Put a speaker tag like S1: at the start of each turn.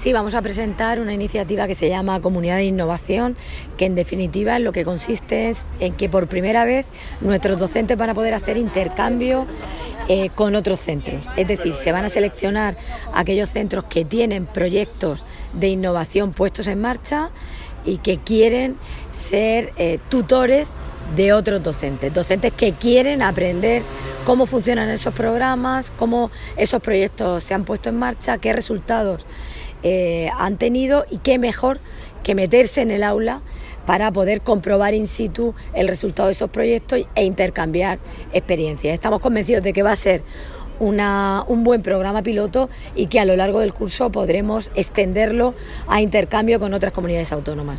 S1: Sí, vamos a presentar una iniciativa que se llama Comunidad de Innovación, que en definitiva en lo que consiste es en que por primera vez nuestros docentes van a poder hacer intercambio con otros centros. Es decir, se van a seleccionar aquellos centros que tienen proyectos de innovación puestos en marcha y que quieren ser tutores de otros docentes que quieren aprender cómo funcionan esos programas, cómo esos proyectos se han puesto en marcha, qué resultados han tenido y qué mejor que meterse en el aula para poder comprobar in situ el resultado de esos proyectos e intercambiar experiencias. Estamos convencidos de que va a ser un buen programa piloto y que a lo largo del curso podremos extenderlo a intercambio con otras comunidades autónomas.